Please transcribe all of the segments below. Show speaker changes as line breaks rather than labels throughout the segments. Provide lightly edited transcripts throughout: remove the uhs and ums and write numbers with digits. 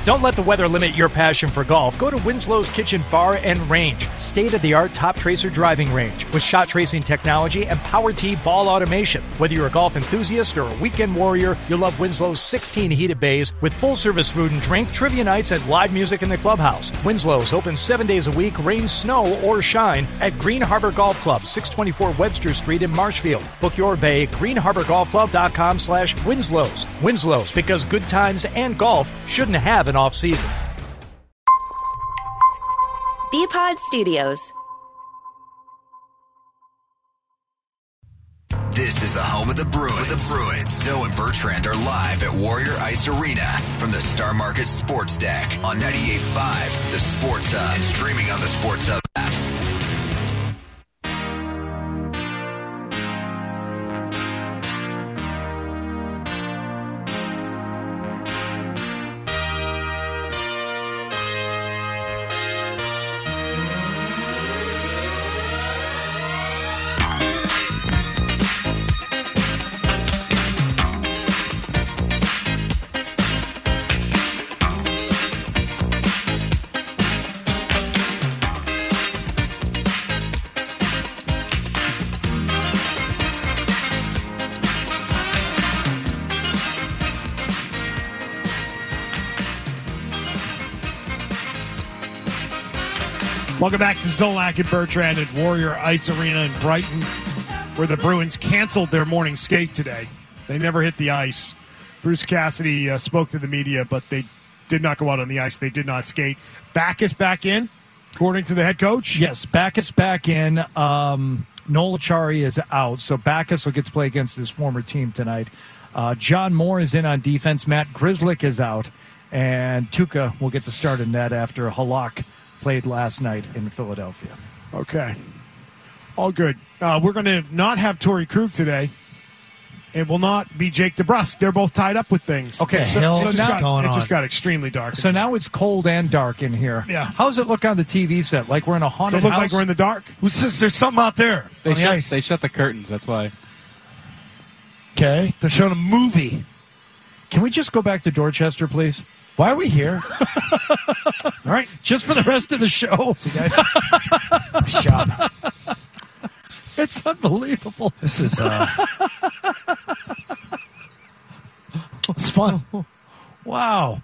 Don't let the weather limit your passion for golf. Go to Winslow's Kitchen Bar and Range, state-of-the-art Top Tracer driving range with shot tracing technology and Power Tee ball automation. Whether you're a golf enthusiast or a weekend warrior, you'll love Winslow's 16 heated bays with full-service food and drink, trivia nights, and live music in the clubhouse. Winslow's open 7 days a week, rain, snow, or shine at Green Harbor Golf Club, 624 Webster Street in Marshfield. Book your bay at greenharborgolfclub.com/Winslow's. Winslow's, because good times and golf shouldn't have an off-season.
Bpod Studios.
This is the home of the Bruins. Zoe and Bertrand are live at Warrior Ice Arena from the Star Market Sports Deck on 98.5, the Sports Hub, and streaming on the Sports Hub app.
Welcome back to Zolak and Bertrand at Warrior Ice Arena in Brighton, where the Bruins canceled their morning skate today. They never hit the ice. Bruce Cassidy spoke to the media, but they did not go out on the ice. They did not skate. Backus back in, according to the head coach?
Yes, Backus back in. Noel Acciari is out, so Backus will get to play against his former team tonight. John Moore is in on defense. Matt Grzelcyk is out, and Tuukka will get the start in net after Halak played last night in Philadelphia.
Okay. All good. We're going to not have Torrey Krug today. It will not be Jake DeBrusk. They're both tied up with things.
Okay,
so
now
it just got extremely dark.
So now it's cold and dark in here.
Yeah.
How does it look on the TV set? Like we're in a haunted
Does it look
house?
like we're in the dark?
Who says there's something out there on the ice?
They shut the curtains, that's why.
Okay, they're showing a movie.
Can we just go back to Dorchester, please?
Why are we here?
All right, just for the rest of the show.
See, guys? Nice job.
It's unbelievable.
This is it's fun.
Wow.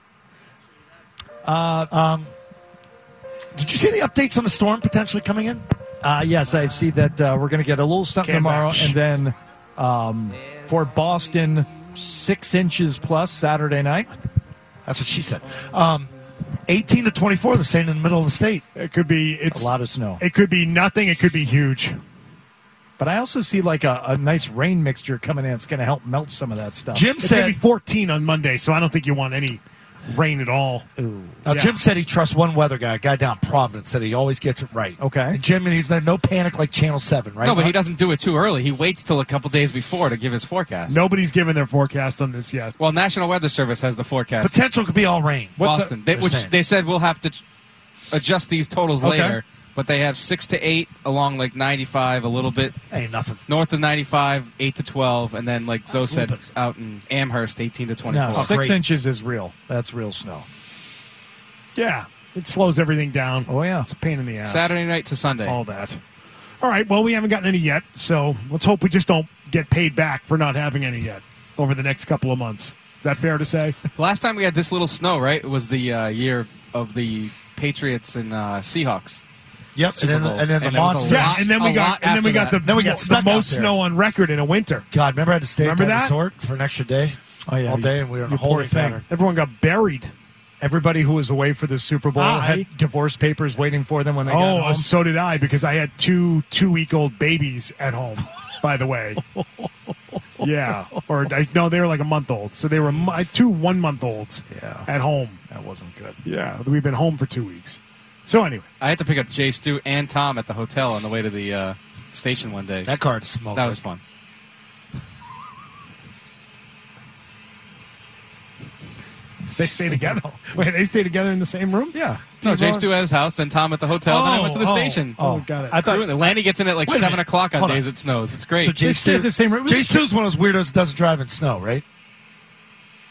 Did you see the updates on the storm potentially coming in?
Yes, I see that we're going to get a little something tomorrow, and then for Boston, 6 inches plus Saturday night.
That's what she said. 18 to 24, they're saying in the middle of the state.
It could be. It's
a lot of snow.
It could be nothing. It could be huge.
But I also see like a nice rain mixture coming in. It's going to help melt some of that stuff.
Jim said it's going to be 14 on Monday, so I don't think you want any rain at all.
Now, Jim said he trusts one weather guy, a guy down in Providence, said he always gets it right.
Okay.
And Jim, he's there, no panic like Channel 7, right?
No, but he doesn't do it too early. He waits till a couple days before to give his forecast.
Nobody's given their forecast on this yet.
Well, National Weather Service has the forecast.
Potential could be all rain.
Boston, which they said we'll have to adjust these totals later. But they have 6 to 8 along like 95 a little bit.
Ain't nothing.
North of 95, 8 to 12, and then like Zoe said, out in Amherst, 18 to 24.
No, 6 inches is real. That's real snow.
Yeah, it slows everything down.
Oh, yeah.
It's a pain in the ass.
Saturday night to Sunday.
All that. All right, well, we haven't gotten any yet, so let's hope we just don't get paid back for not having any yet over the next couple of months. Is that fair to say?
The last time we had this little snow, right, it was the year of the Patriots and Seahawks.
Yep, and then the monster.
Yeah, and then we got the most snow on record in a winter.
God, remember I had to stay at that
that
resort for an extra day?
Oh, yeah.
All day, and we were in a
You poor
holding
thing.
pattern.
Everyone got buried.
Everybody who was away for the Super Bowl had divorce papers waiting for them when they got home.
So did I, because I had two 2-week-old babies at home, by the way. Yeah. No, they were like a month old. So they were 2 1-month-olds at home.
That wasn't good.
Yeah. We've been home for 2 weeks. So anyway.
I had to pick up Jay, Stu, and Tom at the hotel on the way to the station one day.
That car smoked.
That was fun.
They stay together. Wait, they stay together in the same room?
Yeah.
No, Jay Stu at his house, then Tom at the hotel, then I went to the station.
Oh, got it.
I thought
Lanny gets in at like 7 o'clock on days it snows. It's great.
So Jay
stay at the same room.
Jay Stu's one of those weirdos that doesn't drive in snow, right?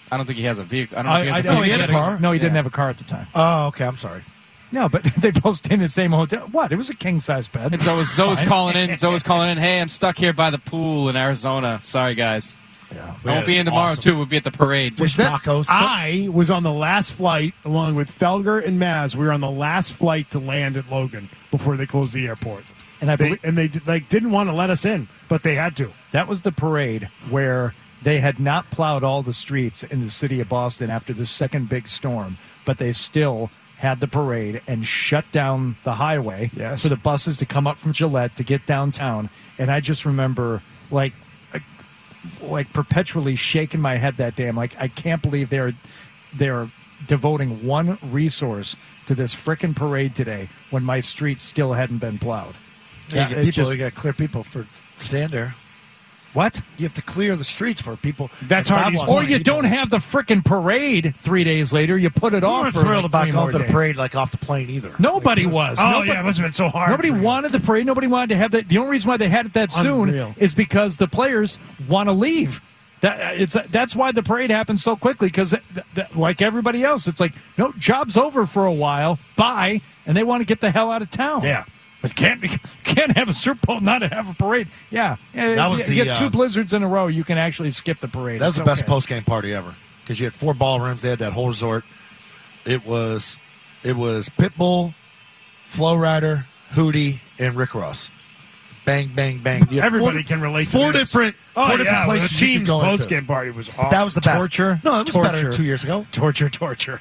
I don't think he has a vehicle. I don't know if he has a
No,
vehicle.
he had a car.
No, he didn't have a car at the time.
Oh, okay. I'm sorry.
No, but they both stayed in the same hotel. What? It was a king-size bed.
And Zoe's
Fine.
calling in. Zoe's calling in. Hey, I'm stuck here by the pool in Arizona. Sorry, guys.
Yeah,
I won't be in tomorrow, too. We'll be at the parade.
Fish tacos.
I was on the last flight along with Felger and Maz. We were on the last flight to land at Logan before they closed the airport.
And
They didn't want to let us in, but they had to.
That was the parade where they had not plowed all the streets in the city of Boston after the second big storm, but they still had the parade and shut down the highway for the buses to come up from Gillette to get downtown. And I just remember, like perpetually shaking my head that day. I'm like, I can't believe they're devoting one resource to this frickin' parade today when my street still hadn't been plowed.
Yeah, you got to clear people for stand there.
What?
You have to clear the streets for people.
That's hard.
Or you don't have the frickin' parade 3 days later. You put it
We
off
weren't
for
thrilled
like
about
3
going
more
to the
days.
parade like off the plane either.
Nobody was.
Oh, yeah, it must have been so hard.
Nobody
for you.
wanted the parade. Nobody wanted to have that. The only reason why they had it that soon
Unreal.
is because the players want to leave. That's why the parade happened so quickly, because like everybody else, it's like, no, job's over for a while. Bye. And they want to get the hell out of town.
Yeah.
But can't have a Super Bowl, not have a parade. Yeah.
That was
you get 2 blizzards in a row, you can actually skip the parade.
That was
It's
the best
okay.
post-game party ever because you had 4 ballrooms. They had that whole resort. It was Pitbull, Flow Rider, Hootie, and Rick Ross. Bang, bang, bang. You had
Everybody can relate to
four
this.
different
Oh, yeah,
places
the
you
team's
could go into.
post-game party was awesome.
That was the best.
Torture.
No, it was
Torture.
better 2 years ago.
Torture.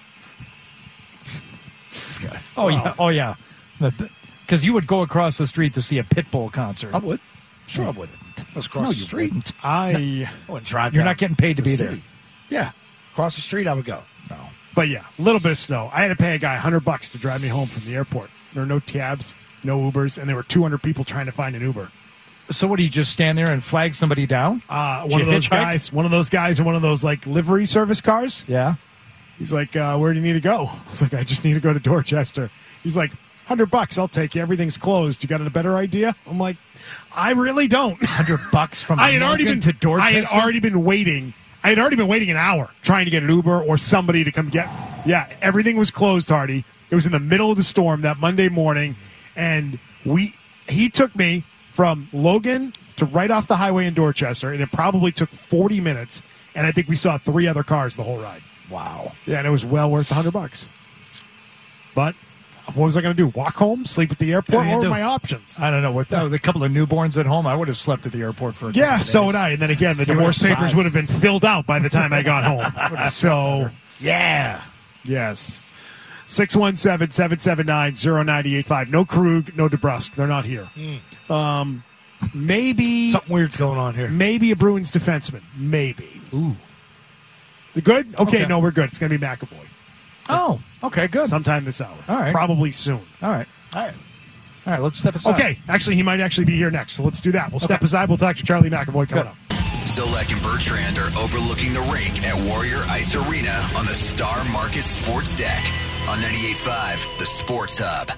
This guy.
Oh, yeah. Because you would go across the street to see a Pitbull concert.
I would. Sure, I would. If I was across
No,
the
you
street.
wouldn't.
I
wouldn't drive
You're
down
not getting paid to
the
be
city.
there.
Yeah. Across the street, I would go.
No.
But yeah, a little bit of snow. I had to pay a guy $100 to drive me home from the airport. There were no cabs, no Ubers, and there were 200 people trying to find an Uber.
So what, do you just stand there and flag somebody down?
One of those guys in one of those like livery service cars.
Yeah.
He's like, where do you need to go? I was like, I just need to go to Dorchester. He's like, $100, I'll take you. Everything's closed. You got a better idea? I'm like, I really don't.
$100 from
I had already
Logan
been
to Dorchester?
I had already been waiting an hour trying to get an Uber or somebody to come get. Yeah, everything was closed, Hardy. It was in the middle of the storm that Monday morning, and he took me from Logan to right off the highway in Dorchester, and it probably took 40 minutes, and I think we saw 3 other cars the whole ride.
Wow.
Yeah, and it was well worth $100. But what was I going to do? Walk home? Sleep at the airport?
Yeah,
What
do.
were my options?
I don't know. With the couple of newborns at home, I would have slept at the airport for a couple
Yeah,
of
so
days.
would I. And then again, the
Stay
divorce
outside.
papers would have been filled out by the time I got home. So,
Yeah.
yes. 617-779-0985. No Krug, no DeBrusque. They're not here. Maybe
Something weird's going on here.
maybe a Bruins defenseman. Maybe.
Ooh.
The good? Okay,
Okay.
no, we're good. It's going to be McAvoy.
Oh, okay, good.
Sometime this hour.
All right.
Probably soon.
All right.
All right.
All right, let's step aside.
Okay, actually, he might actually be here next, so let's do that. We'll step aside. We'll talk to Charlie McAvoy coming
Good.
up.
Zolak and Bertrand are overlooking the rink at Warrior Ice Arena on the Star Market Sports Deck on 98.5, the Sports Hub.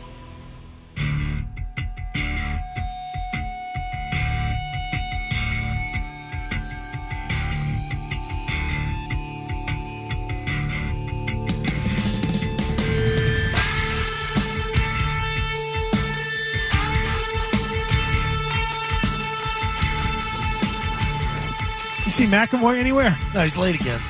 You see McAvoy anywhere?
No, he's late again.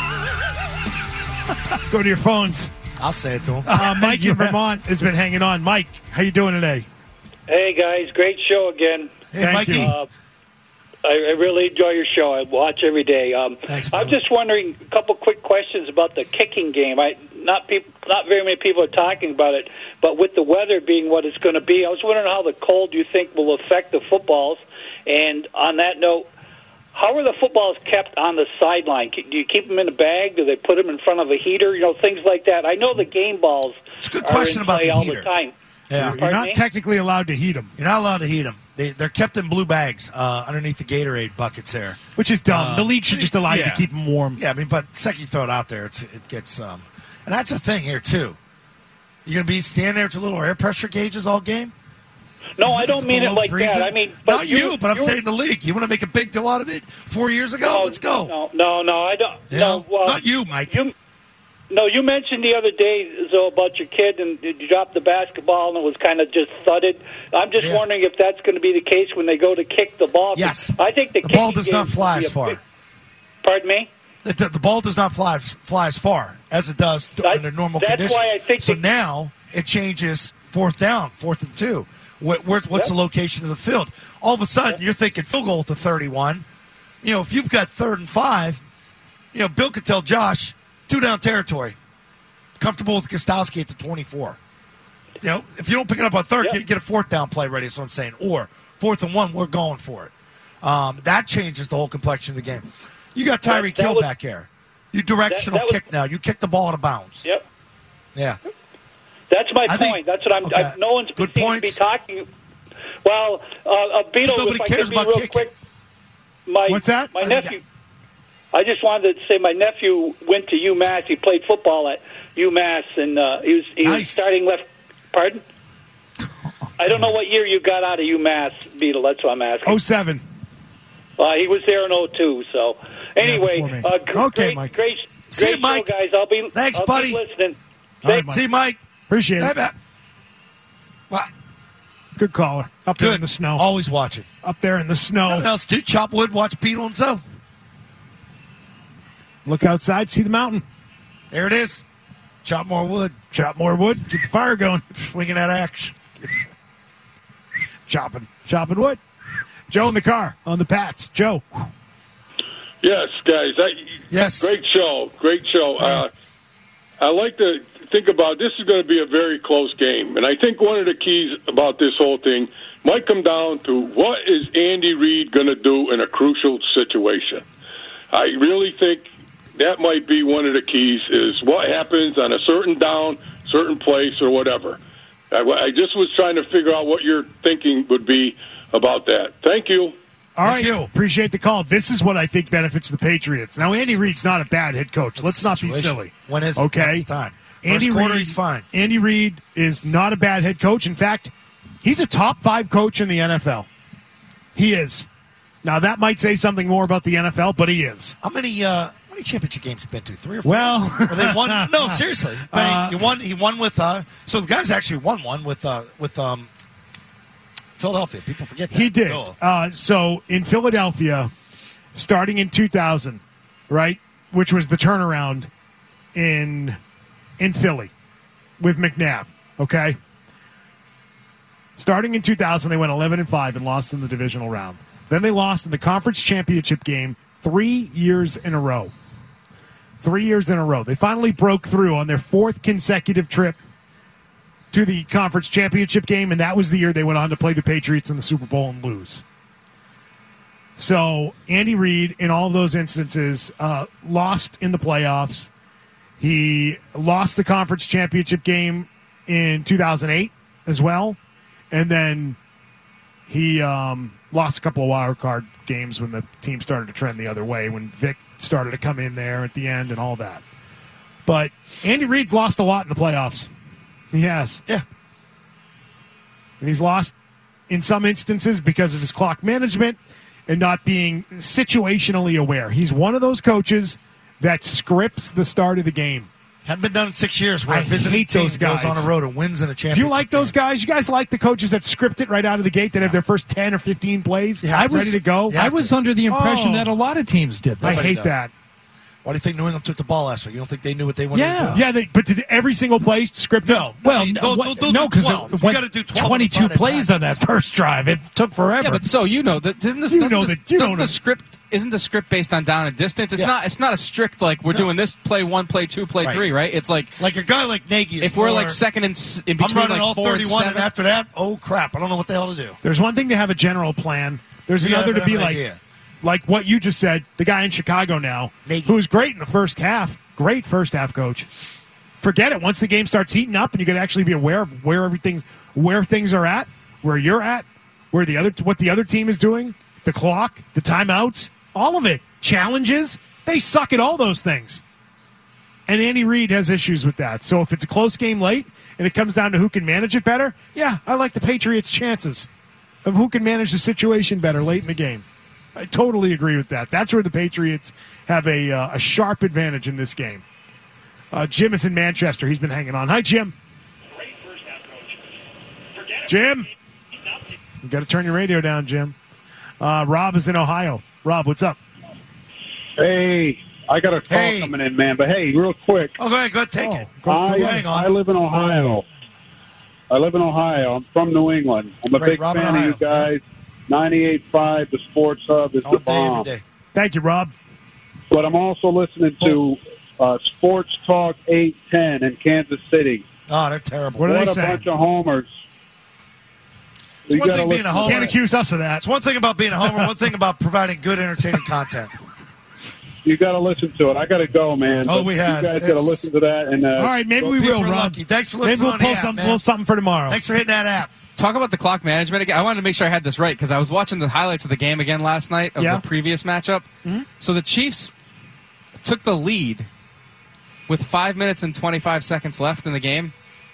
Go to your phones.
I'll say it to him.
Mike in Vermont has been hanging on. Mike, how you doing today?
Hey, guys. Great show again.
Hey,
Thank
Mikey.
you.
I really enjoy your show. I watch every day.
Thanks,
I'm
brother.
just wondering a couple quick questions about the kicking game. Not very many people are talking about it, but with the weather being what it's going to be, I was wondering how the cold you think will affect the footballs. And on that note, how are the footballs kept on the sideline? Do you keep them in a bag? Do they put them in front of a heater? You know, things like that. I know the game balls
It's a good
are
question
in
about
play
the
all
heater.
the time.
Yeah.
You're
Pardon
not
me?
technically allowed to heat them,
You're not allowed to heat them. They're kept in blue bags underneath the Gatorade buckets there.
which is dumb. The league should just allow you to
yeah.
keep them warm.
Yeah, I mean, but the second you throw it out there, it gets and that's the thing here too. You're gonna be standing there with your little air pressure gauges all game.
No, I don't mean it like
freezing?
that. I mean,
not you, but I'm saying the league. You want to make a big deal out of it? 4 years ago, let's go.
No, I don't.
You
no,
know? Not you, Mike.
You mentioned the other day, Zoe, about your kid, and you dropped the basketball, and it was kind of just thudded. I'm just wondering if that's going to be the case when they go to kick the ball.
Yes.
I think the
ball does not fly as far.
Pardon me?
The ball does not fly as far as it does under normal conditions.
That's why I think
so now it changes 4th down, 4th and 2. What's the location of the field? All of a sudden, you're thinking field goal to 31. You know, if you've got 3rd and 5, you know, Bill could tell Josh, 2 down territory. Comfortable with Gostowski at the 24. You know, if you don't pick it up on 3rd, get a 4th down play ready, is what I'm saying. Or 4th and 1, we're going for it. That changes the whole complexion of the game. You got Tyreek Hill back here. You directional kick now. You kick the ball out of bounds.
Yep.
Yeah.
That's my point. That's what I'm. Okay. No one's seems to be talking. Well, Beto,
nobody
if I
cares
could be
about
real
kicking.
quick.
What's that?
My nephew. I just wanted to say my nephew went to UMass. He played football at UMass, and he was starting left. Pardon? I don't know what year you got out of UMass, Beetle. That's what I'm asking.
07.
He was there in 02. So anyway,
okay, Mike.
Great
See you, Mike.
show, guys. I'll be
buddy.
Be listening.
Right, Mike.
See you, Mike.
Appreciate it.
What?
Good caller. Up there in the snow.
Always watching.
Up there in the snow.
Nothing else to do. Chop wood, watch Beetle and Zoe.
Look outside, see the mountain.
There it is. Chop more wood.
Chop more wood. Get the fire going.
Swinging that axe.
Chopping wood. Joe in the car on the Pats. Joe.
Yes, guys.
Yes.
Great show. I like to think about this is going to be a very close game. And I think one of the keys about this whole thing might come down to what is Andy Reid going to do in a crucial situation. I really think that might be one of the keys is what happens on a certain down, certain place, or whatever. I just was trying to figure out what your thinking would be about that. Thank you.
All right. Appreciate the call. This is what I think benefits the Patriots. Now, Andy Reid's not a bad head coach. Let's not be silly.
When is it?
Okay.
That's the time. First quarter, he's fine.
Andy Reid is not a bad head coach. In fact, he's a top 5 coach in the NFL. He is. Now, that might say something more about the NFL, but he is.
How many championship games have been to? 3 or 4?
Well,
or they won? No, seriously. He won with. So the guy's actually won one with Philadelphia. People forget that.
He did. So in Philadelphia, starting in 2000, right, which was the turnaround in Philly with McNabb. Okay. Starting in 2000, they went 11-5 and lost in the divisional round. Then they lost in the conference championship game 3 years in a row. 3 years in a row. They finally broke through on their 4th consecutive trip to the conference championship game, and that was the year they went on to play the Patriots in the Super Bowl and lose. So Andy Reid, in all of those instances, lost in the playoffs. He lost the conference championship game in 2008 as well, and then he lost a couple of wild card games when the team started to trend the other way, when Vic started to come in there at the end and all that. But Andy Reid's lost a lot in the playoffs. He has.
Yeah.
And he's lost in some instances because of his clock management and not being situationally aware. He's one of those coaches that scripts the start of the game.
Haven't been done in 6 years. Where
I
a visiting
hate
team
those guys.
goes on a road and wins in a championship.
Do you like those guys? You guys like the coaches that script it right out of the gate, that have their first 10 or 15 plays ready to go?
I was under the impression that a lot of teams did that.
I hate that.
Why do you think New England took the ball last week? You don't think they knew what they wanted to do?
Yeah, but did every single play scripted?
No.
Well,
no, because
it went 22 plays on that first drive. It took forever.
Yeah, but so isn't the script based on down and distance? It's not a strict we're doing this play 1, play 2, play 3, right? It's like
a guy like Nagy.
If we're second in between,
I'm running all
4
31,
and
and after that, oh crap, I don't know what the hell to do.
There's one thing to have a general plan. There's another to be like what you just said, the guy in Chicago now, who's great in the first half. Great first half coach. Forget it. Once the game starts heating up and you can actually be aware of where things are at, where you're at, what the other team is doing, the clock, the timeouts, all of it. Challenges, they suck at all those things. And Andy Reid has issues with that. So if it's a close game late and it comes down to who can manage it better, yeah, I like the Patriots' chances of who can manage the situation better late in the game. I totally agree with that. That's where the Patriots have a sharp advantage in this game. Jim is in Manchester. He's been hanging on. Hi, Jim. Jim? You got to turn your radio down, Jim. Rob is in Ohio. Rob, what's up?
Hey, I got a call coming in, man. But hey, real quick.
Oh, go ahead. Take it.
Hang on. I live in Ohio. I'm from New England. I'm a big fan of you guys. 98.5, the Sports Hub is the bomb.
Thank you, Rob.
But I'm also listening to Sports Talk 810 in Kansas City.
Oh, they're terrible.
What are they
a
saying?
bunch of homers.
It's one thing being a homer.
Can't accuse us of that.
It's one thing about being a homer, one thing about providing good, entertaining content.
You got to listen to it. I got to go, man.
Oh, we have.
You guys got to listen to that. And
all right, maybe we will, Rob.
Lucky. Thanks for listening.
Maybe we'll pull something for tomorrow.
Thanks for hitting that app.
Talk about the clock management again. I wanted to make sure I had this right because I was watching the highlights of the game again last night of the previous matchup.
Mm-hmm.
So the Chiefs took the lead with 5 minutes and 25 seconds left in the game.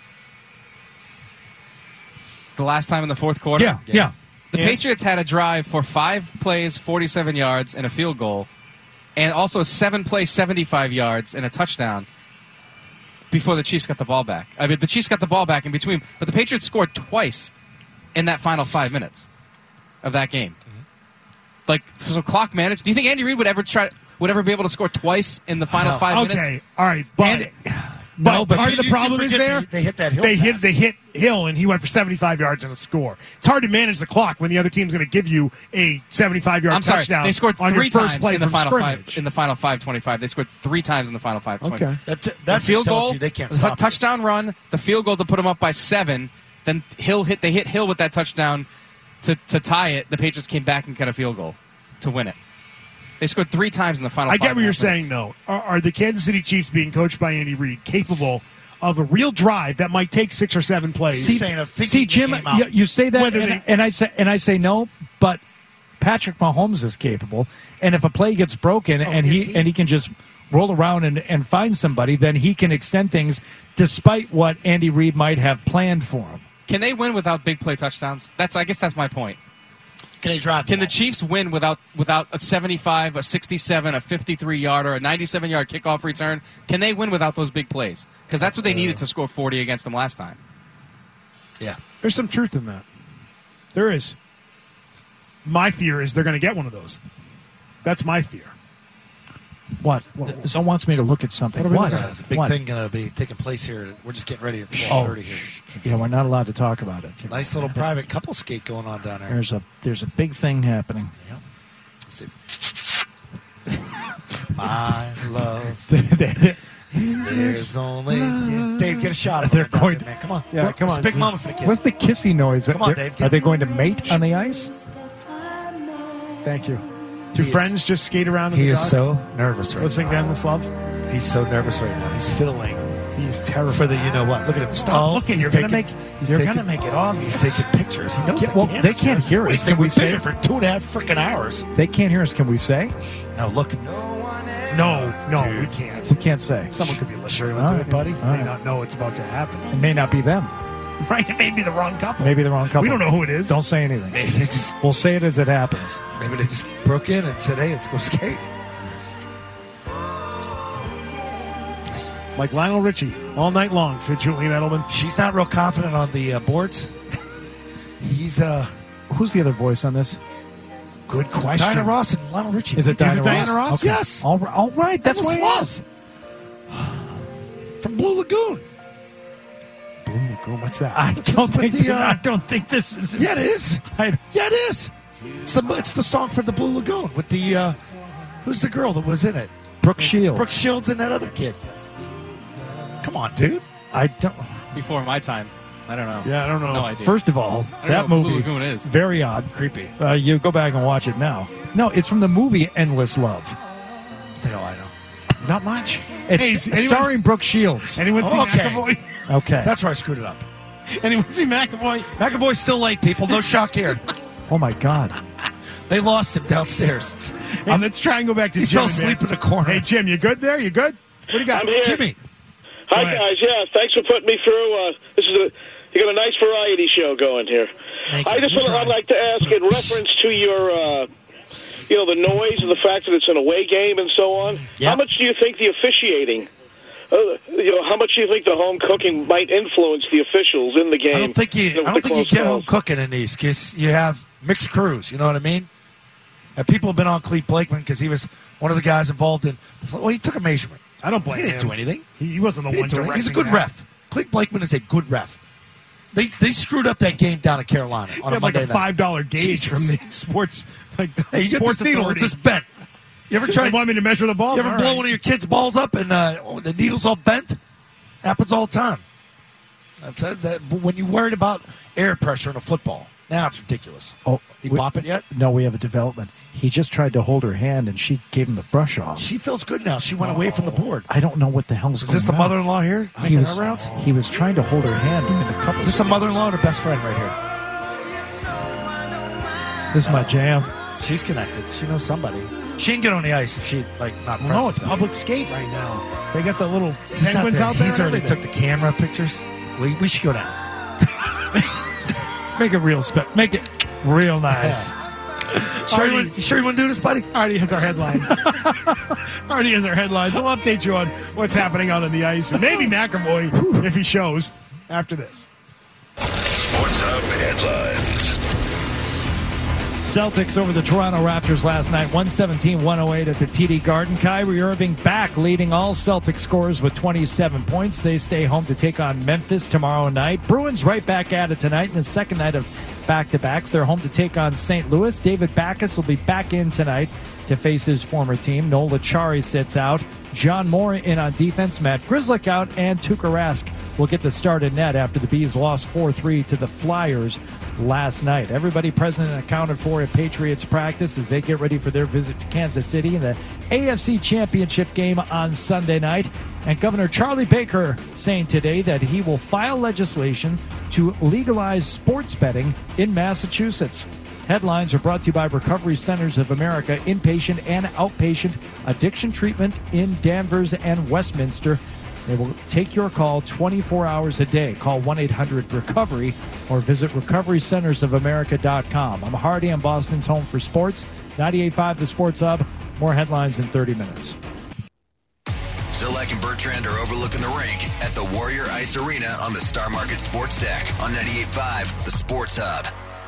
The last time in the fourth quarter.
Yeah.
The Patriots had a drive for 5 plays, 47 yards, and a field goal, and also 7 plays, 75 yards, and a touchdown before the Chiefs got the ball back. I mean, the Chiefs got the ball back in between, but the Patriots scored twice in that final 5 minutes of that game. Like, so clock managed. Do you think Andy Reid would ever be able to score twice in the final 5 minutes?
Okay, all right, but part of the problem is
they hit that Hill.
They hit Hill, and he went for 75 yards and a score. It's hard to manage the clock when the other team's going to give you a 75-yard touchdown.
They scored
on
3
your first
times
play
in the final
scrimmage.
5. In the final 5:25, they scored 3 times in the final 5:25.
Okay,
that
field
tells
goal,
you they can't
the
stop
touchdown run, the field goal to put them up by 7. Then they hit Hill with that touchdown to tie it. The Patriots came back and got a field goal to win it. They scored 3 times in the final.
I get what you're
minutes.
saying, though. Are the Kansas City Chiefs being coached by Andy Reid capable of a real drive that might take 6 or 7 plays?
See, Jim, you say that, and I say no, but Patrick Mahomes is capable, and if a play gets broken and he can just roll around and find somebody, then he can extend things despite what Andy Reid might have planned for him.
Can they win without big play touchdowns? I guess that's my point.
Can
the Chiefs win without a 75, a 67, a 53-yarder, a 97-yard kickoff return? Can they win without those big plays? Because that's what they needed to score 40 against them last time.
Yeah.
There's some truth in that. There is. My fear is they're going to get one of those. That's my fear.
What? Someone wants me to look at something.
There's a big thing going to be taking place here. We're just getting ready at 12:30 here.
Yeah, we're not allowed to talk about it.
It's a nice little private couple skate going on down there.
There's a big thing happening.
Yep. My love. There's only Dave. Get a shot of it. Man. Come on.
Yeah, come on.
It's a big moment for the kid.
What's the kissy noise?
Come on, Dave.
Are they going to mate on the ice?
Thank you. Do friends just skate around in the
He
dark?
is so nervous right
Listening to Endless Love?
He's so nervous right now. He's fiddling.
He's terrified.
For the you-know-what. Look at him.
Stop looking. You're going to make it obvious.
He's taking pictures. He knows
they can't hear us. Can we say
for 2.5 freaking hours?
They can't hear us. Can we say?
No, look.
No, we can't.
We can't say.
Someone could be listening.
Sure you want to do it, buddy?
May not know what's about to happen.
It may not be them.
Right? It may be the wrong couple.
Maybe the wrong couple.
We don't know who it is.
Don't say anything.
Maybe they just,
we'll say it as it happens.
Maybe they just broke in and said, hey, let's go skate.
Like Lionel Richie, all night long, said Julian Edelman.
She's not real confident on the boards. He's
Who's the other voice on this?
Good question.
Diana Ross and Lionel Richie.
Is it Diana
Ross?
Okay.
Yes.
All right. That's
what
love.
From Blue Lagoon.
Blue Lagoon. What's that?
I don't think this is.
Yeah, it is. Yeah, it is. It's the song for the Blue Lagoon with the who's the girl that was in it?
Brooke Shields.
Brooke Shields and that other kid. Come on, dude.
I don't.
Before my time. I don't know.
Yeah, I don't know.
No idea.
First of all, that movie
Blue Lagoon is
very odd,
creepy.
You go back and watch it now. No, it's from the movie Endless Love.
What the hell I know?
Not much.
It's starring Brooke Shields.
Anyone see McAvoy?
Okay.
That's where I screwed it up.
Anyone see McAvoy?
McAvoy's still late, people. No shock here.
Oh, my God.
They lost him downstairs.
Let's try and go back to
he
Jim.
He fell asleep in the corner.
Hey, Jim, you good there? You good? What do you got?
I'm here.
Jimmy.
Hi, guys. Yeah, thanks for putting me through. You got a nice variety show going here. I'd like to ask in reference to your, the noise and the fact that it's an away game and so on. Yep. How much do you think the officiating, how much do you think the home cooking might influence the officials in the game?
I don't think you get home cooking in these because you have mixed crews. You know what I mean? And people have been on Clete Blakeman because he was one of the guys involved in. Well, he took a measurement.
I don't blame him.
He didn't do anything.
He wasn't the one directing.
He's a good ref. Clete Blakeman is a good ref. They screwed up that game down at Carolina on a Monday
night. $5 gauge
Jesus.
from the sports.
Hey, you get this needle. It's just bent. You ever try?
You want me to measure the balls?
You ever blow one of your kids' balls up and the needle's all bent? Happens all the time. That when you're worried about air pressure in a football, now it's ridiculous.
Oh,
you pop it yet?
No, we have a development. He just tried to hold her hand, and she gave him the brush off.
She feels good now. She went away from the board.
I don't know what the hell's going on.
Is this the mother-in-law here?
He was trying to hold her hand in a couple.
Is this the mother-in-law or her best friend right
here? This is my jam.
She's connected. She knows somebody. She can get on the ice if she not friends.
No, it's public skate right now. They got the little penguins out there.
He's already took the camera pictures. We should go down.
Make it real Make it real nice.
Yeah. You sure you want to do this, buddy?
Already has our headlines. We'll update you on what's happening out on the ice. And maybe McAvoy, if he shows, after this.
Sports Hub headlines.
Celtics over the Toronto Raptors last night, 117-108 at the TD Garden. Kyrie Irving back, leading all Celtic scorers with 27 points. They stay home to take on Memphis tomorrow night. Bruins right back at it tonight in the second night of back-to-backs. They're home to take on St. Louis. David Backes will be back in tonight to face his former team. Nola Chari sits out. John Moore in on defense. Matt Grzelcyk out. And Tuukka Rask will get the start in net after the Bees lost 4-3 to the Flyers last night. Everybody present and accounted for at Patriots practice as they get ready for their visit to Kansas City in the AFC Championship game on Sunday night. And Governor Charlie Baker saying today that he will file legislation to legalize sports betting in Massachusetts. Headlines are brought to you by Recovery Centers of America, inpatient and outpatient addiction treatment in Danvers and Westminster. They will take your call 24 hours a day. Call 1-800-RECOVERY or visit recoverycentersofamerica.com. I'm Hardy. I'm Boston's home for sports. 98.5 The Sports Hub. More headlines in 30 minutes.
Zolak and Bertrand are overlooking the rink at the Warrior Ice Arena on the Star Market Sports Deck on 98.5 The Sports Hub.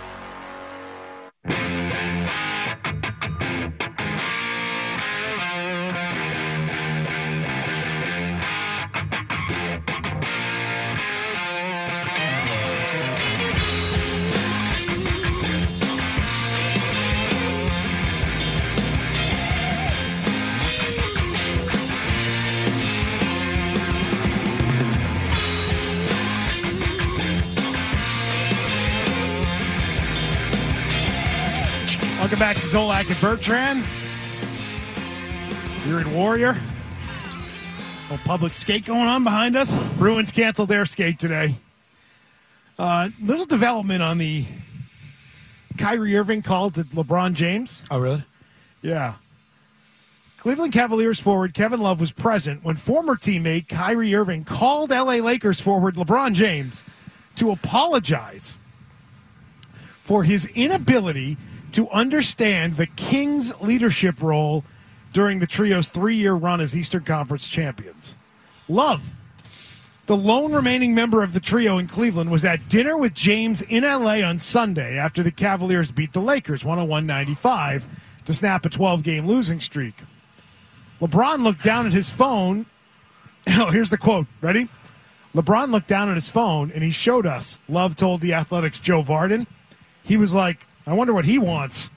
Welcome back to Zolak and Bertrand. You're in Warrior. Little public skate going on behind us. Bruins canceled their skate today. Little development on the Kyrie Irving call to LeBron James.
Oh, really?
Yeah. Cleveland Cavaliers forward Kevin Love was present when former teammate Kyrie Irving called LA Lakers forward LeBron James to apologize for his inability to understand the Kings' leadership role during the trio's 3-year run as Eastern Conference champions. Love, the lone remaining member of the trio in Cleveland, was at dinner with James in L.A. on Sunday after the Cavaliers beat the Lakers 101-95 to snap a 12-game losing streak. LeBron looked down at his phone. Oh, here's the quote. Ready? LeBron looked down at his phone, and he showed us, Love told The Athletic's Joe Varden. He was like, I wonder what he wants.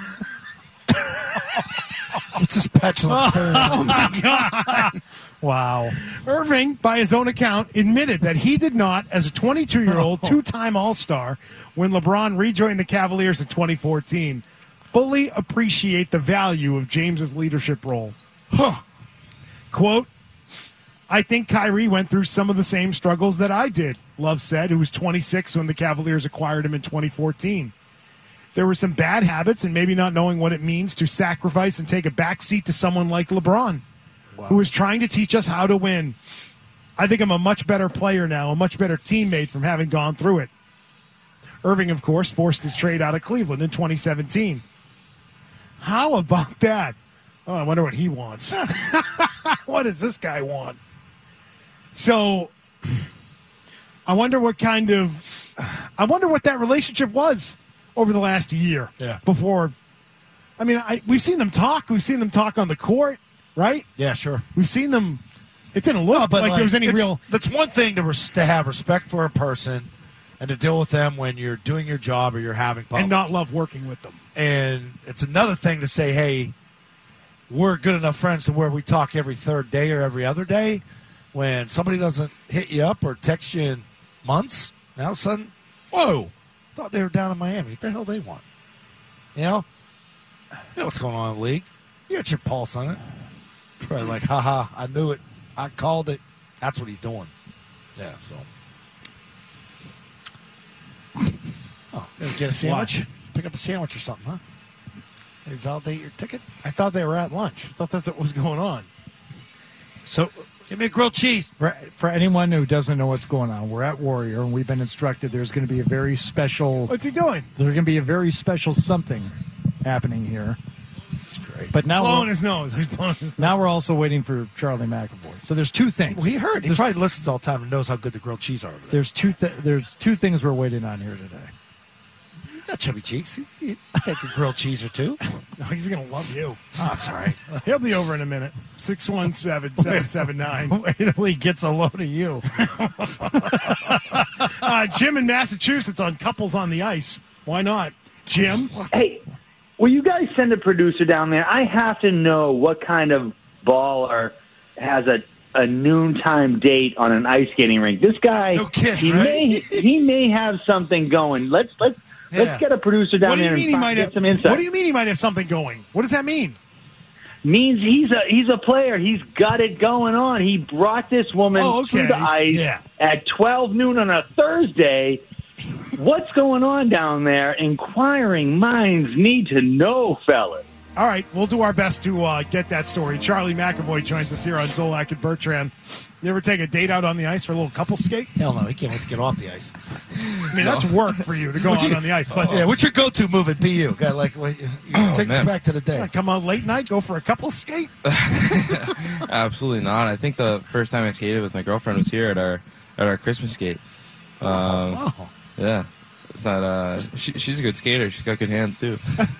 What's this petulant?
Oh, my God.
Wow.
Irving, by his own account, admitted that he did not, as a 22-year-old, two-time All-Star, when LeBron rejoined the Cavaliers in 2014, fully appreciate the value of James's leadership role. Quote, I think Kyrie went through some of the same struggles that I did, Love said, who was 26 when the Cavaliers acquired him in 2014. There were some bad habits and maybe not knowing what it means to sacrifice and take a backseat to someone like LeBron. who is trying to teach us how to win. I think I'm a much better player now, a much better teammate from having gone through it. Irving, of course, forced his trade out of Cleveland in 2017. How about that? Oh, I wonder what he wants. What does this guy want? So, I wonder what that relationship was over the last year.
Yeah.
Before, we've seen them talk. We've seen them talk on the court, right?
Yeah, sure.
We've seen them. It didn't look like there was any real.
That's one thing to have respect for a person and to deal with them when you're doing your job or you're having problems.
And not love working with them.
And it's another thing to say, hey, we're good enough friends to where we talk every third day or every other day. When somebody doesn't hit you up or text you in months, now all of a sudden, whoa, thought they were down in Miami. What the hell they want? You know what's going on in the league. You got your pulse on it. Probably like, haha, I knew it. I called it. That's what he's doing. Yeah, so. Oh, get a sandwich?
What?
Pick up a sandwich or something, huh? Maybe validate your ticket?
I thought they were at lunch. I thought that's what was going on.
So,
give me a grilled cheese.
For anyone who doesn't know what's going on, we're at Warrior, and we've been instructed there's going to be a very special...
What's he doing?
There's going to be a very special something happening here.
This is great.
But now
blowing his nose. He's blowing his nose.
Now we're also waiting for Charlie McAvoy. So there's two things.
Well, he heard. He probably listens all the time and knows how good the grilled cheese are over there.
There's two things we're waiting on here today.
He's got chubby cheeks. He'll take a grilled cheese or two.
No, he's going to love you.
Oh, that's all right.
He'll be over in a minute. 617-779.
Wait till he gets a load of you.
Jim in Massachusetts on Couples on the Ice. Why not? Jim?
Hey, will you guys send a producer down there? I have to know what kind of baller has a noontime date on an ice skating rink. This guy,
no kidding,
he may have something going. Let's get a producer down there and get some insight.
What do you mean he might have something going? What does that mean?
Means he's a player. He's got it going on. He brought this woman to the ice at 12 noon on a Thursday. What's going on down there? Inquiring minds need to know, fellas.
All right, we'll do our best to get that story. Charlie McAvoy joins us here on Zolak and Bertrand. You ever take a date out on the ice for a little couple skate?
Hell no, he can't wait to get off the ice.
I mean, that's work for you to go out on the ice. But
what's your go-to move at BU? Guy, take us back to the day.
Come out late night, go for a couple skate?
Absolutely not. I think the first time I skated with my girlfriend was here at our Christmas skate. Yeah, it's not. She's a good skater. She's got good hands too.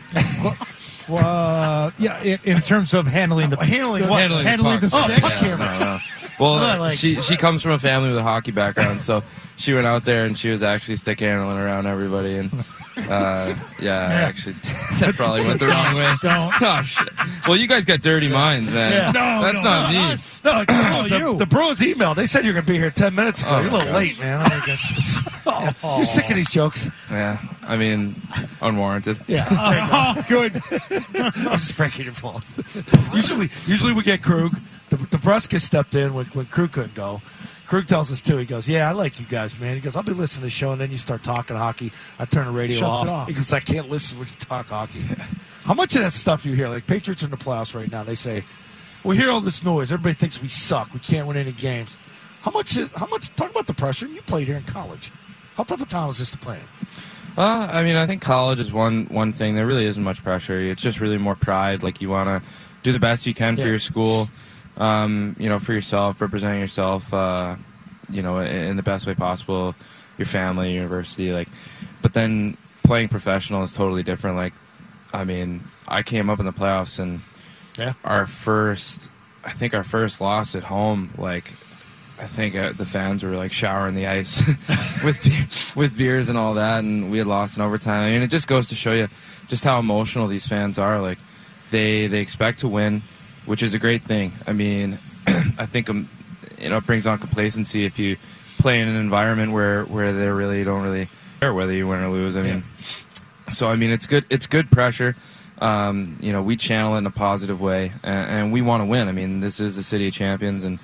In terms of handling the stick.
No. Well, she comes from a family with a hockey background, so she went out there and she was actually stick handling around everybody, and actually that probably went the wrong way. Oh shit! Well, you guys got dirty minds, man.
Yeah.
That's not me.
The Bruins emailed. They said you're going to be here 10 minutes ago. You're a little late, man. I think that's just, you're sick of these jokes.
Yeah, I mean, unwarranted.
Yeah.
Good.
I'm just breaking your balls. Usually we get Krug. The Brusca stepped in when Krug couldn't go. Krug tells us, too, he goes, yeah, I like you guys, man. He goes, I'll be listening to the show, and then you start talking hockey. I turn the radio off. He goes, I can't listen when you talk hockey. How much of that stuff you hear? Like, Patriots are in the playoffs right now. They say, we hear all this noise. Everybody thinks we suck. We can't win any games. How much? Talk about the pressure. You played here in college. How tough a time is this to play in?
I mean, I think college is one thing. There really isn't much pressure. It's just really more pride. Like, you want to do the best you can for your school. For yourself, representing yourself, in the best way possible, your family, university, but then playing professional is totally different. Like, I mean, I came up in the playoffs and our first loss at home, I think the fans were showering the ice with beers and all that, and we had lost in overtime. I mean, it just goes to show you just how emotional these fans are. Like, they expect to win, which is a great thing. I mean, I think it brings on complacency if you play in an environment where they really don't really care whether you win or lose. I mean, so I mean, it's good. It's good pressure. We channel it in a positive way, and we want to win. I mean, this is the city of champions, and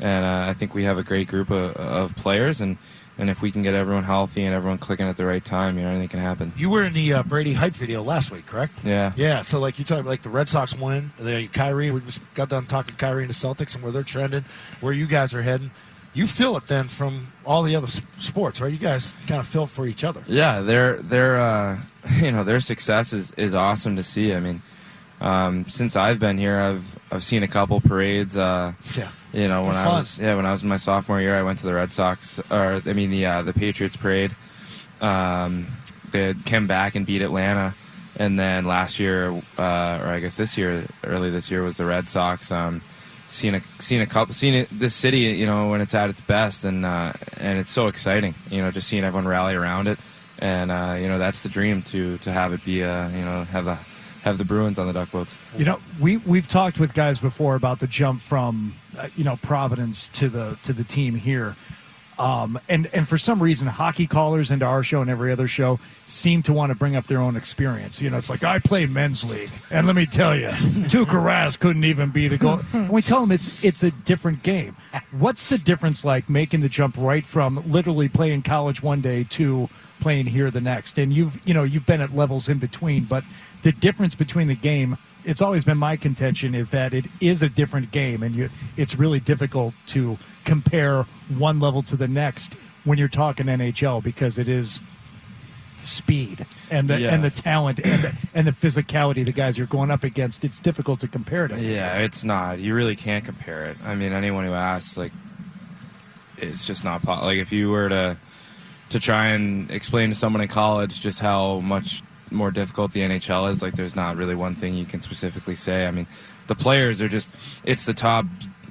And I think we have a great group of players, and if we can get everyone healthy and everyone clicking at the right time, anything can happen.
You were in the Brady hype video last week, correct?
Yeah.
Yeah, so like you talked like the Red Sox win, Kyrie, we just got done talking Kyrie and the Celtics and where they're trending, where you guys are heading. You feel it then from all the other sports, right? You guys kind of feel for each other.
Yeah, their success is awesome to see. I mean, since I've been here, I've seen a couple parades. When I was in my sophomore year, I went to the Red Sox, the Patriots parade. They came back and beat Atlanta, and then last year, or I guess early this year was the Red Sox. Seen this city, when it's at its best, and it's so exciting, just seeing everyone rally around it, and that's the dream to have it be, have the Bruins on the duck boats.
We've talked with guys before about the jump from Providence to the team here. And for some reason, hockey callers into our show and every other show seem to want to bring up their own experience. It's like, I play men's league, and let me tell you, Tuukka Rask couldn't even beat a goal. And we tell them it's a different game. What's the difference like making the jump right from literally playing college one day to playing here the next? And you've been at levels in between, but the difference between the game, it's always been my contention, is that it is a different game, and it's really difficult to compare one level to the next when you're talking NHL, because it is speed and the talent and the physicality the guys you're going up against. It's difficult to compare to.
Yeah, it's not. You really can't compare it. I mean, anyone who asks, it's just not possible. Like, if you were to try and explain to someone in college just how much more difficult the NHL is, there's not really one thing you can specifically say. I mean, the players are it's the top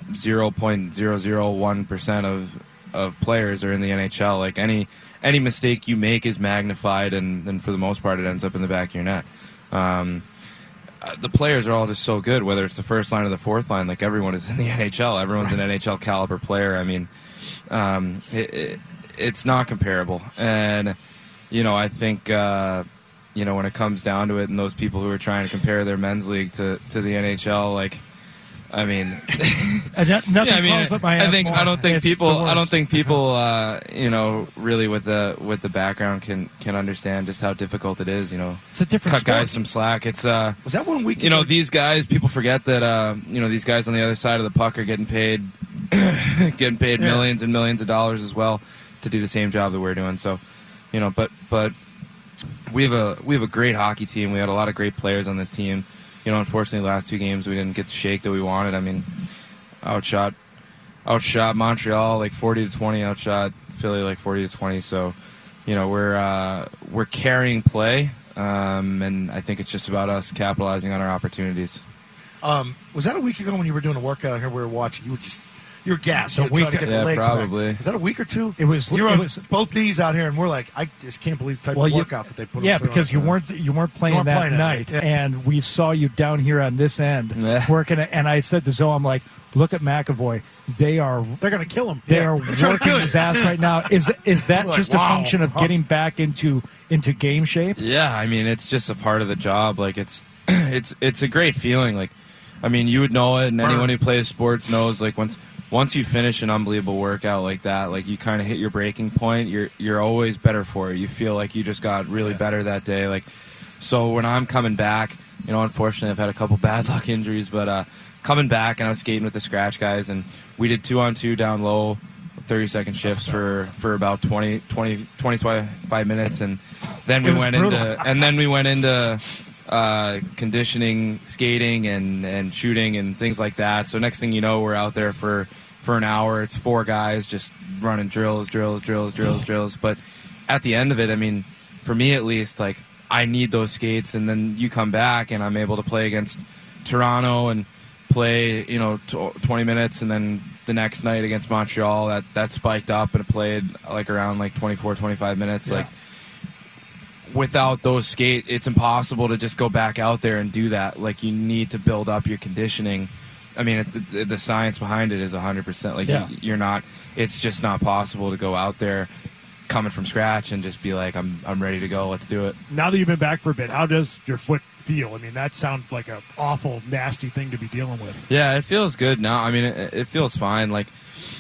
0.001% of players are in the NHL. Like, any mistake you make is magnified, and for the most part it ends up in the back of your net. The players are all just so good, whether it's the first line or the fourth line. Like, everyone is in the NHL. Everyone's an NHL caliber player. I mean, it's not comparable. And, I think, when it comes down to it, and those people who are trying to compare their men's league to the NHL, I mean,
I
don't think people, really with the background can understand just how difficult it is.
It's a different
cut
sport.
Guys some slack. It's
was that 1 week?
These guys. People forget that these guys on the other side of the puck are getting paid, millions and millions of dollars as well to do the same job that we're doing. So, but we have a great hockey team. We had a lot of great players on this team. Unfortunately, the last two games we didn't get the shake that we wanted. I mean, outshot Montreal 40-20, outshot Philly 40-20. So, we're carrying play, and I think it's just about us capitalizing on our opportunities.
Was that a week ago when you were doing a workout here? We were watching. You were gassed. You were trying to get the legs
probably.
back. Was that a week or two?
It was.
You were on both knees out here, and we're like, I just can't believe the type of workout that they put on.
Yeah, because you weren't playing that night, and we saw you down here on this end working. And I said to Zoe, I'm like, look at McAvoy. They're going to kill him. They are working his ass right now. Is that just a function of getting back into game shape?
Yeah, I mean, it's just a part of the job. It's a great feeling. I mean, you would know it, and anyone who plays sports knows. Once you finish an unbelievable workout like that, you kind of hit your breaking point, you're always better for it. You feel like you just got really better that day. So when I'm coming back, unfortunately I've had a couple bad luck injuries, but coming back and I was skating with the scratch guys, and we did 2-on-2 down low, 30-second shifts for about 25 minutes, and then we went into conditioning, skating, and shooting and things like that. So next thing you know, we're out there for an hour. It's four guys just running drills. But at the end of it, I mean, for me at least, I need those skates, and then you come back and I'm able to play against Toronto and play 20 minutes, and then the next night against Montreal that spiked up and it played around 24-25 minutes. Without those skates, it's impossible to just go back out there and do that. You need to build up your conditioning. I mean, the science behind it is 100%. You're not. It's just not possible to go out there coming from scratch and just be like, I'm ready to go. Let's do it.
Now that you've been back for a bit, how does your foot feel? I mean, that sounds like an awful, nasty thing to be dealing with.
Yeah, it feels good now. I mean, it feels fine.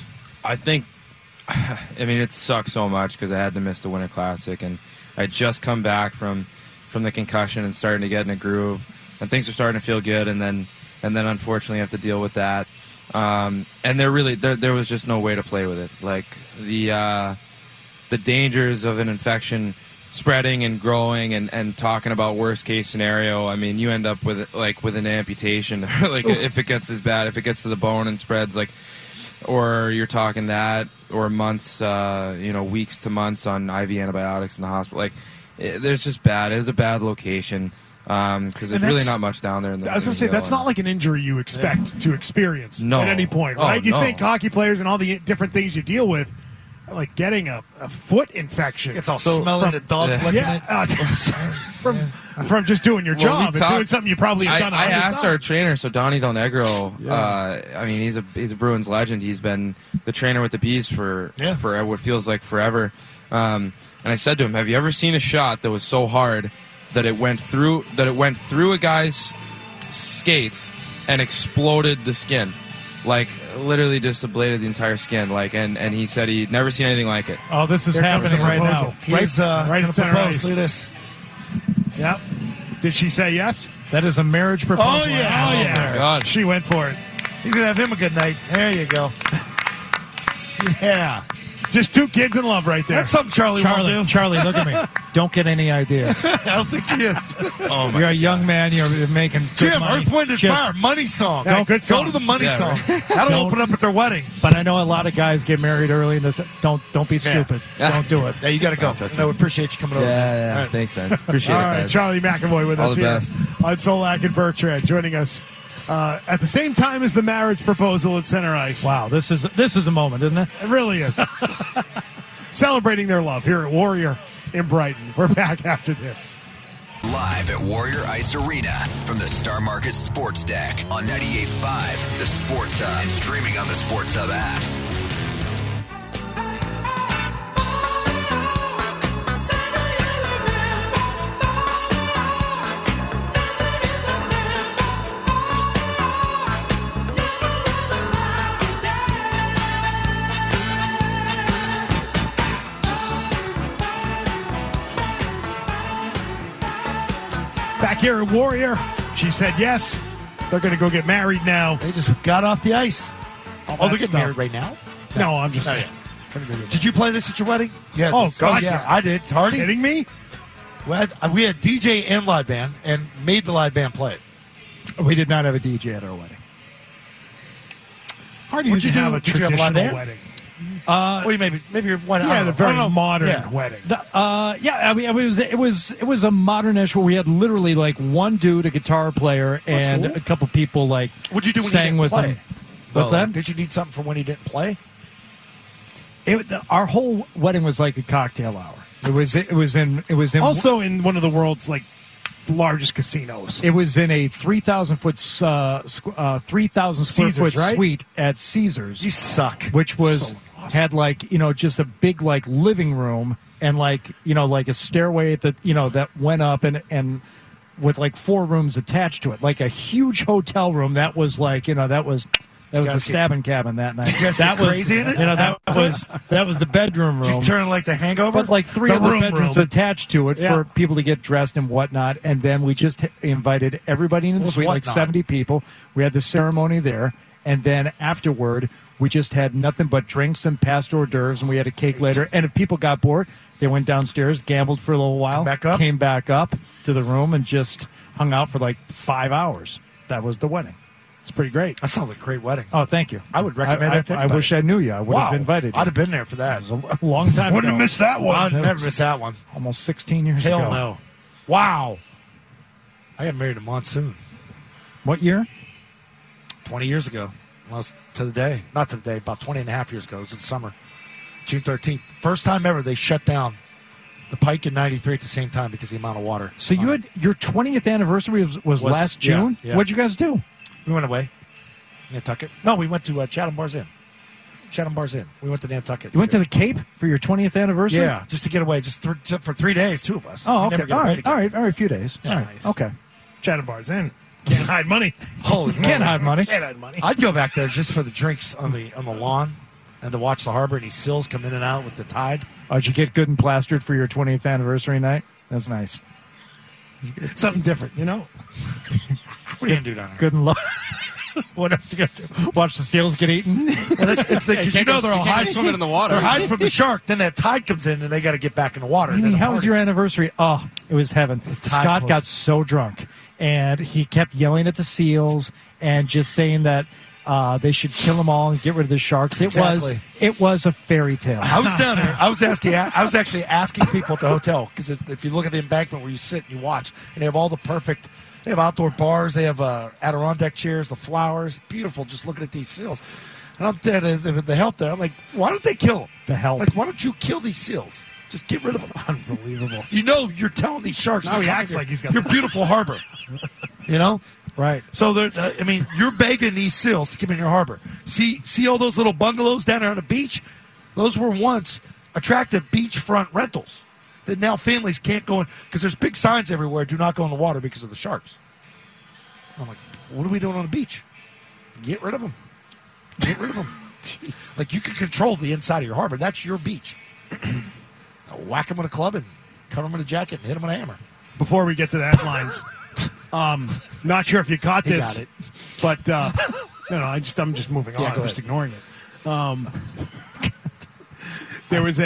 I think, I mean, it sucks so much because I had to miss the Winter Classic, and I just come back from the concussion and starting to get in a groove, and things are starting to feel good, and then unfortunately have to deal with that. And there was just no way to play with it. Like the dangers of an infection spreading and growing and talking about worst case scenario. I mean, you end up with an amputation, like if it gets as bad, if it gets to the bone and spreads, like, or you're talking that, or months, weeks to months on IV antibiotics in the hospital. Like, there's just bad. It was a bad location. Because there's really not much down there.
I was going to say, that's not like an injury you expect to experience at any point, right? You think hockey players and all the different things you deal with, like getting a foot infection.
It's all smelling at dogs licking it.
From just doing your job and doing something you probably have done.
I asked our trainer, so Donnie Del Negro, I mean, he's a Bruins legend. He's been the trainer with the Bees for what feels like forever. And I said to him, have you ever seen a shot that was so hard that it went through a guy's skates and exploded the skin, like literally just ablated the entire skin, like, and he said he'd never seen anything like it.
Oh, this is happening right now.
He's right in center ice.
Look at this.
Yep. Did she say yes?
That is a marriage proposal.
Oh yeah.
Oh my God.
She went for it.
He's gonna have him a good night. There you go. Yeah.
Just two kids in love right there.
That's something Charlie won't do.
Charlie, look at me. Don't get any ideas.
I don't think he is.
You're a young man. You're making good
Jim,
money.
Earth, Wind, and Fire, money song.
Good song.
Go to the money song. That'll open up at their wedding.
But I know a lot of guys get married early, and don't be stupid. Don't do it.
Yeah, you got to go. No, we appreciate you coming over.
Yeah.
Right.
Thanks, man. Appreciate it,
All right,
guys.
Charlie McAvoy with
All
us
the
here
best.
on Solak and Bertrand, joining us at the same time as the marriage proposal at center ice.
Wow, this is a moment, isn't it?
It really is. Celebrating their love here at Warrior in Brighton. We're back after this.
Live at Warrior Ice Arena from the Star Market Sports Deck on 98.5, the Sports Hub, and streaming on the Sports Hub app.
Back here at Warrior, she said yes. They're going to go get married now.
They just got off the ice. Oh, they're getting married right now?
No, I'm just saying.
Did you play this at your wedding? Yeah.
Oh, God,
yeah. I did. Hardy?
Kidding me?
We had DJ and live band and made the live band play it.
We did not have a DJ at our wedding.
Hardy didn't have a traditional wedding.
Well, maybe you're one.
Yeah, a very modern wedding.
I mean, it was a modernish where we had literally like one dude, a guitar player, and a couple people like.
What'd you do when
sang
he didn't
with
play?
him. What's that?
Did you need something for when he didn't play?
Our whole wedding was like a cocktail hour. It was in
also in one of the world's like largest casinos.
It was in a 3,000 square foot suite at Caesars.
You suck.
Which was
So awesome.
had like just a big like living room and like like a stairway that that went up and with like 4 rooms attached to it, like a huge hotel room that was like that was the stabbing cabin that night.
You guys
that
get
was
crazy in it?
that was the bedroom room.
Did you turn like the Hangover?
But like 3 other bedrooms attached to it for people to get dressed and whatnot. And then we just invited everybody into the suite, like 70 people. We had the ceremony there. And then afterward, we just had nothing but drinks and past hors d'oeuvres, and we had a cake later. And if people got bored, they went downstairs, gambled for a little while, came back up to the room, and just hung out for like 5 hours. That was the wedding. It's pretty great.
That sounds like a great wedding.
Oh, thank you.
I would recommend that to
I
anybody.
wish I knew you. I would have invited you.
I'd have been there for that.
It was a long time
Wouldn't
ago.
have missed that one.
I'd never miss that one.
Almost 16 years ago.
Hell no. Wow. I got married in Monsoon.
What year?
20 years ago. Well, to the day. Not to the day, about 20 and a half years ago. It was in summer. June 13th. First time ever they shut down the Pike in 93 at the same time because of the amount of water.
So you had your 20th anniversary was last June?
Yeah.
What'd you guys do?
We went away. Nantucket. No, we went to Chatham Bars Inn. Chatham Bars Inn. We went to Nantucket.
You went to the Cape for your 20th anniversary?
Yeah, just to get away, just for 3 days, 2 of us.
Oh,
We
okay.
never get
All
away
right.
together.
All right. A few days.
Yeah,
All right.
nice.
Okay.
Chatham Bars in. Can't hide money.
Holy
Can't hide money.
Can't hide money.
I'd go back there just for the drinks on the lawn. and to watch the harbor and these sills come in and out with the tide.
Oh, did you get good and plastered for your 20th anniversary night? That's nice.
It's something different, you know?
What are you going to do down there?
Good and low. What else are you going to do? Watch the seals get eaten?
Well, because you know they're all hiding
swimming in the water.
They're hiding from the shark. Then that tide comes in, and they got to get back in the water.
How was your anniversary? Oh, it was heaven. Scott got so drunk, and he kept yelling at the seals and just saying that they should kill them all and get rid of the sharks. It was a fairy tale.
I was down there. I was actually asking people at the hotel, because if you look at the embankment where you sit and you watch, and they have all the perfect. They have outdoor bars. They have Adirondack chairs, the flowers. Beautiful, just looking at these seals. And I'm there, the help there. I'm like, why don't they kill them?
The help.
Like, why don't you kill these seals? Just get rid of them.
Unbelievable.
You know, you're telling these sharks.
Now he acts like he's got
your beautiful harbor. You know?
Right.
So, you're begging these seals to come in your harbor. See all those little bungalows down there on the beach? Those were once attractive beachfront rentals that now families can't go in, because there's big signs everywhere, do not go in the water because of the sharks. I'm like, what are we doing on the beach? Get rid of them. Get rid of them. Like, you can control the inside of your harbor. That's your beach. Whack them with a club and cover them in a jacket and hit them with a hammer.
Before we get to the headlines, not sure if you caught this,
got it.
but I'm just moving on. I'm just ignoring it. There was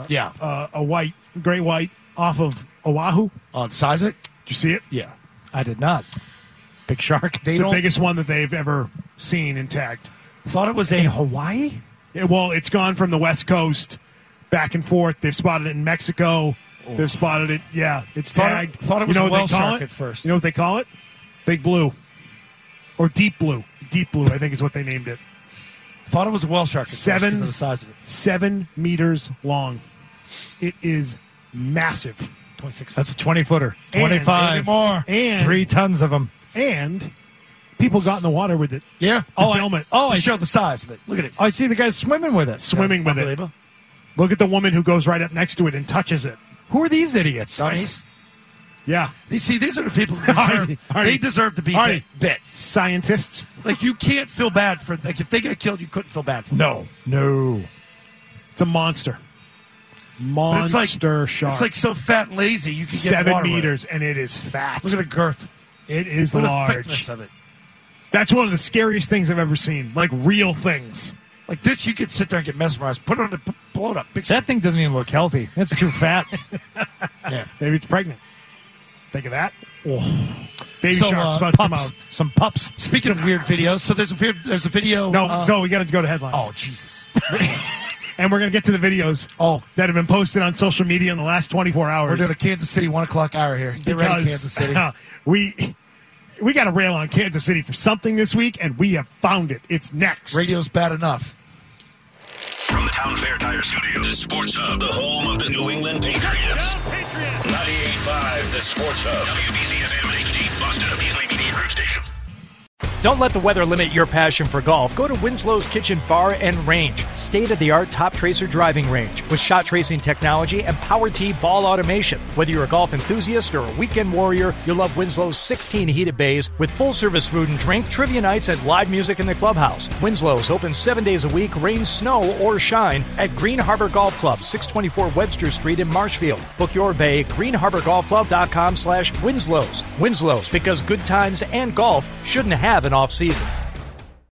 a great white off of Oahu.
On the size of it?
Did you see it?
Yeah.
I did not. Big shark.
It's the biggest one that they've ever seen and tagged.
Thought it was
in Hawaii?
Well, it's gone from the West Coast back and forth. They've spotted it in Mexico. Oh. They've spotted it. Yeah, it's tagged.
Thought it was a whale shark at first.
You know what they call it? Big blue. Or deep blue. Deep blue, I think is what they named it.
Thought it was a whale shark at first because of the size of it.
7 meters long. It is massive.
26 feet.
That's a 20-footer. 25.
Maybe more.
And
3 tons of them.
And people got in the water with it.
Yeah.
To film it.
I show the size of it. Look at it.
I see the guys swimming with it.
Swimming with it. Look at the woman who goes right up next to it and touches it.
Who are these idiots?
Dummies.
Yeah.
These are the people who deserve to be bit.
Scientists.
Like, you can't feel bad for, like, if they got killed, you couldn't feel bad for them.
No.
It's a monster. Monster shark.
It's like so fat and lazy you can get
7 meters, and it is fat.
Look at the girth.
It is
Look
large.
at the thickness of it.
That's one of the scariest things I've ever seen. Like, real things.
Like this, you could sit there and get mesmerized. Put it on the blow it up.
That thing doesn't even look healthy. It's too fat.
Yeah.
Maybe it's pregnant. Think of that.
Oh.
Baby shark's about to come out.
Some pups.
Speaking of weird videos, so there's a video.
No, so we got to go to headlines.
Oh, Jesus.
And we're going to get to the videos that have been posted on social media in the last 24 hours.
We're doing a Kansas City 1 o'clock hour here. Get ready, Kansas City.
We got to rail on Kansas City for something this week, and we have found it. It's next.
Radio's bad enough.
From the Town Fair Tire Studio, the Sports Hub, the home of the New England Patriots. 98.5, the Sports Hub. WBZ FM and HD, Boston, a Beasley Media Group station.
Don't let the weather limit your passion for golf. Go to Winslow's Kitchen Bar and Range. State-of-the-art top tracer driving range with shot tracing technology and power tee ball automation. Whether you're a golf enthusiast or a weekend warrior, you'll love Winslow's 16 heated bays with full-service food and drink, trivia nights, and live music in the clubhouse. Winslow's open 7 days a week, rain, snow, or shine at Green Harbor Golf Club, 624 Webster Street in Marshfield. Book your bay at greenharborgolfclub.com/Winslow's. Winslow's, because good times and golf shouldn't have an off-season.